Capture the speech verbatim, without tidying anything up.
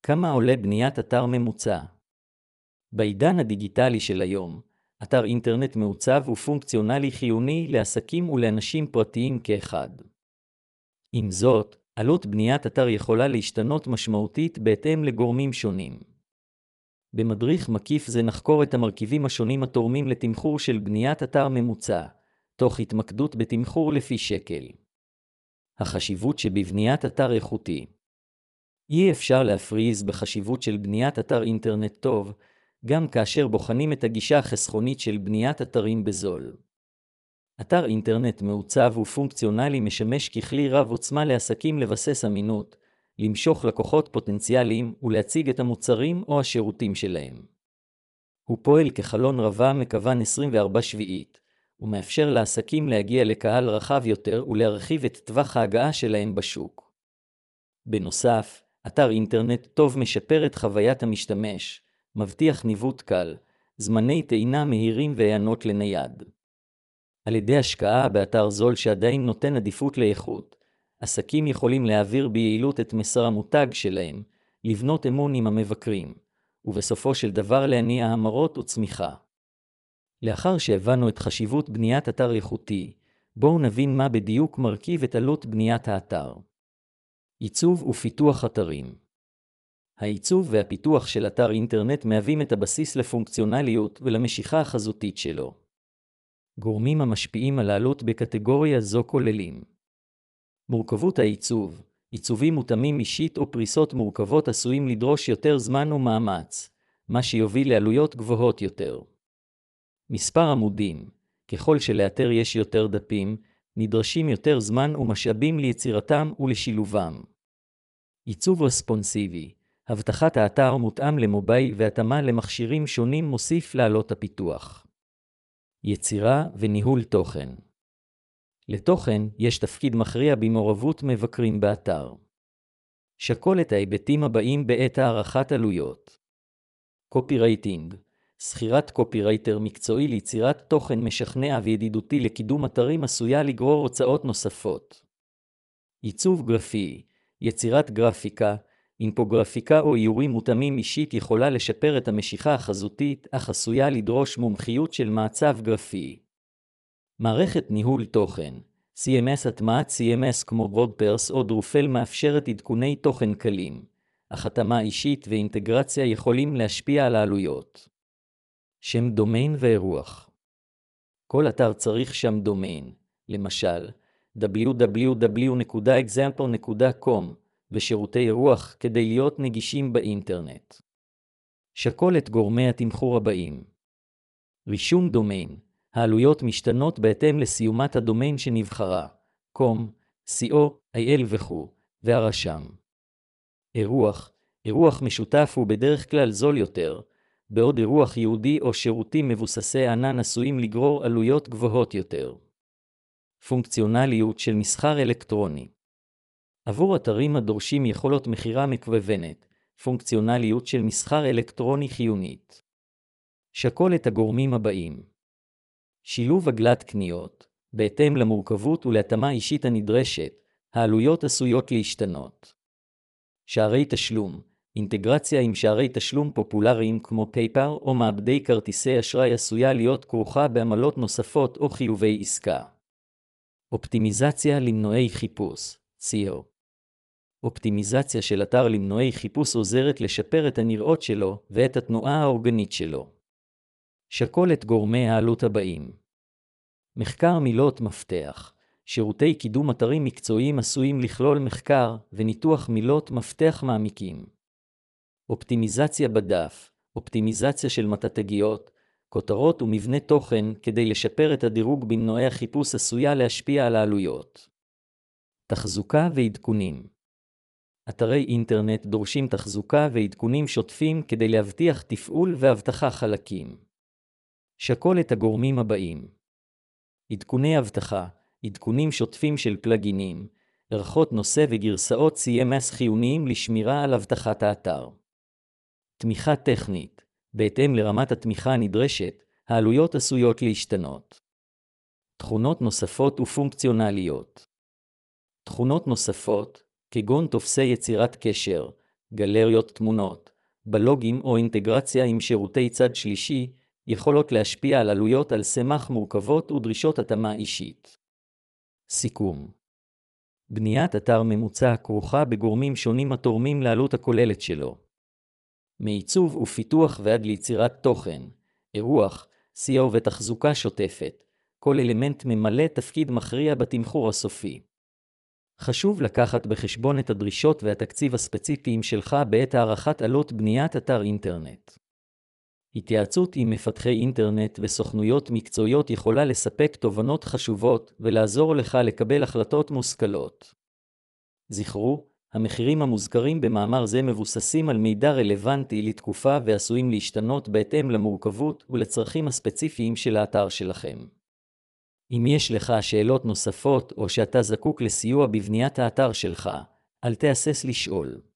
כמה עולה בניית אתר ממוצע? בעידן הדיגיטלי של היום, אתר אינטרנט מעוצב ופונקציונלי חיוני לעסקים ולאנשים פרטיים כאחד. עם זאת, עלות בניית אתר יכולה להשתנות משמעותית בהתאם לגורמים שונים. במדריך מקיף זה נחקור את המרכיבים השונים התורמים לתמחור של בניית אתר ממוצע, תוך התמקדות בתמחור לפי שקל. החשיבות שבבניית אתר איכותי. אי אפשר להפריז בחשיבות של בניית אתר אינטרנט טוב, גם כאשר בוחנים את הגישה החסכונית של בניית אתרים בזול. אתר אינטרנט מעוצב ופונקציונלי משמש ככלי רב עוצמה לעסקים לבסס אמינות, למשוך לקוחות פוטנציאליים ולהציג את המוצרים או השירותים שלהם. הוא פועל כחלון רבע מכוון עשרים וארבע שביעית, ומאפשר לעסקים להגיע לקהל רחב יותר ולהרחיב את טווח ההגעה שלהם בשוק. בנוסף, אתר אינטרנט טוב משפר את חוויית המשתמש, מבטיח ניווט קל, זמני טעינה מהירים והיענות לנייד. על ידי השקעה באתר זול שעדיין נותן עדיפות לאיכות, עסקים יכולים להעביר ביעילות את מסר המותג שלהם, לבנות אמון עם המבקרים, ובסופו של דבר להניע המרות וצמיחה. לאחר שהבנו את חשיבות בניית אתר איכותי, בואו נבין מה בדיוק מרכיב את עלות בניית האתר. עיצוב ופיתוח אתרים. העיצוב והפיתוח של אתר אינטרנט מהווים את הבסיס לפונקציונליות ולמשיכה החזותית שלו. גורמים המשפיעים על העלות בקטגוריה זו כוללים מורכבות העיצוב. עיצובים מותאמים אישית או פריסות מורכבות עשויים לדרוש יותר זמן ומאמץ, מה שיוביל לעלויות גבוהות יותר. מספר עמודים. ככל שלאתר יש יותר דפים, נדרשים יותר זמן ומשאבים ליצירתם ולשילובם. עיצוב רספונסיבי. הבטחת האתר מותאם למובייל והתאמה למכשירים שונים מוסיף לעלות הפיתוח. יצירה וניהול תוכן. לתוכן יש תפקיד מכריע במעורבות מבקרים באתר. שקול את ההיבטים הבאים בעת הערכת עלויות. קופירייטינג. שכירת קופירייטר מקצועי ליצירת תוכן משכנע וידידותי לקידום אתרים עשויה לגרור הוצאות נוספות. עיצוב גרפי. יצירת גרפיקה, אינפוגרפיקה או איורים מותאמים אישית יכולה לשפר את המשיכה החזותית, אך עשויה לדרוש מומחיות של מעצב גרפי. מערכת ניהול תוכן. סי אם אס הטמעת סי אם אס כמו וורדפרס או דרופל מאפשרת עדכוני תוכן קלים, אך התאמה אישית ואינטגרציה יכולים להשפיע על העלויות. שם דומיין ואירוח. כל אתר צריך שם דומיין, למשל דאבליו דאבליו דאבליו נקודה אקזמפל נקודה קום, ושירותי אירוח כדי להיות נגישים באינטרנט. שקול את גורמי התמחור הבאים. רישום דומיין. העלויות משתנות בהתאם לסיומת הדומיין שנבחרה, קום, סי או, איי אל וכו', והרשם. אירוח. אירוח משותף הוא בדרך כלל זול יותר, בעוד אירוח יהודי או שירותים מבוססי ענן עשויים לגרור עלויות גבוהות יותר. פונקציונליות של מסחר אלקטרוני. עבור אתרים הדורשים יכולות מחירה מקוונת, פונקציונליות של מסחר אלקטרוני חיונית. שקול את הגורמים הבאים. שילוב עגלת קניות. בהתאם למורכבות ולהתאמה אישית הנדרשת, העלויות עשויות להשתנות. שערי תשלום. אינטגרציה עם שערי תשלום פופולריים כמו פייפל או מעבדי כרטיסי אשראי עשויה להיות כרוכה בעמלות נוספות או חיובי עסקה. אופטימיזציה למנועי חיפוש, סי או. אופטימיזציה של אתר למנועי חיפוש עוזרת לשפר את הנראות שלו ואת התנועה האורגנית שלו. שקול את גורמי העלות הבאים. מחקר מילות מפתח. שירותי קידום אתרים מקצועיים עשויים לכלול מחקר וניתוח מילות מפתח מעמיקים. אופטימיזציה בדף. אופטימיזציה של מטתגיות, כותרות ומבנה תוכן כדי לשפר את הדירוג במנועי החיפוש עשויה להשפיע על העלויות. תחזוקה ועדכונים. אתרי אינטרנט דורשים תחזוקה ועדכונים שוטפים כדי להבטיח תפעול ואבטחה חלקים. שקול את הגורמים הבאים. עדכוני אבטחה, עדכונים שוטפים של פלגינים, ערכות נושא וגרסאות סי אם אס חיוניים לשמירה על אבטחת האתר. תמיכה טכנית. בהתאם לרמת התמיכה הנדרשת, העלויות עשויות להשתנות. תכונות נוספות ופונקציונליות. תכונות נוספות, כגון תופסי יצירת קשר, גלריות תמונות, בלוגים או אינטגרציה עם שירותי צד שלישי, יכולות להשפיע על עלויות על סמך מורכבות ודרישות התאמה אישית. סיכום. בניית אתר ממוצע כרוכה בגורמים שונים התורמים לעלות הכוללת שלו. מעיצוב ופיתוח ועד ליצירת תוכן, אירוח, S E O ותחזוקה שוטפת, כל אלמנט ממלא תפקיד מכריע בתמחור הסופי. חשוב לקחת בחשבון את הדרישות והתקציב הספציפיים שלך בעת הערכת עלות בניית אתר אינטרנט. התייעצות עם מפתחי אינטרנט וסוכנויות מקצועיות יכולה לספק תובנות חשובות ולעזור לך לקבל החלטות מושכלות. זכרו, המחירים המוזכרים במאמר זה מבוססים על מידע רלוונטי לתקופה ועשויים להשתנות בהתאם למורכבות ולצרכים הספציפיים של האתר שלכם. אם יש לך שאלות נוספות או שאתה זקוק לסיוע בבניית האתר שלך, אל תהסס לשאול.